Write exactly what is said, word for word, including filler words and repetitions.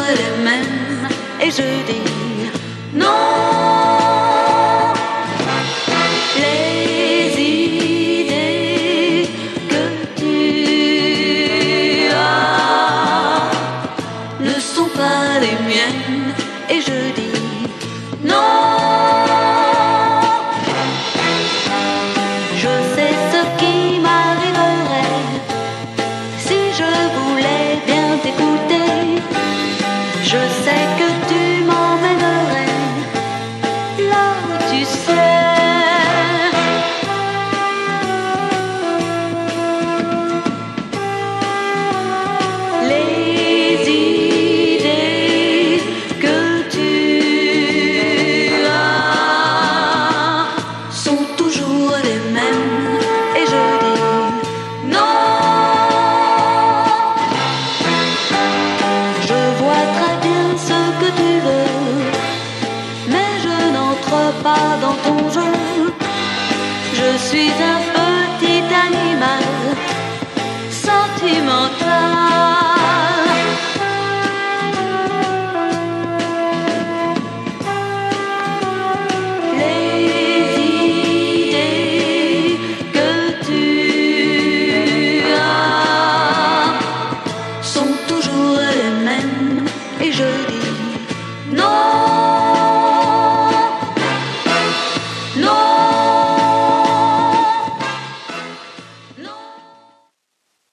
les mêmes et je dis non. Les idées que tu as ne sont pas les miennes et je dis non. Je sais ce qui m'arriverait si je voulais bien t'écouter. Je sais que tu m'emmènerais là où tu sais. Les idées que tu as sont toujours les mêmes et je dis non. Je vois très bien ce que tu veux, mais je n'entre pas dans ton jeu. Je suis un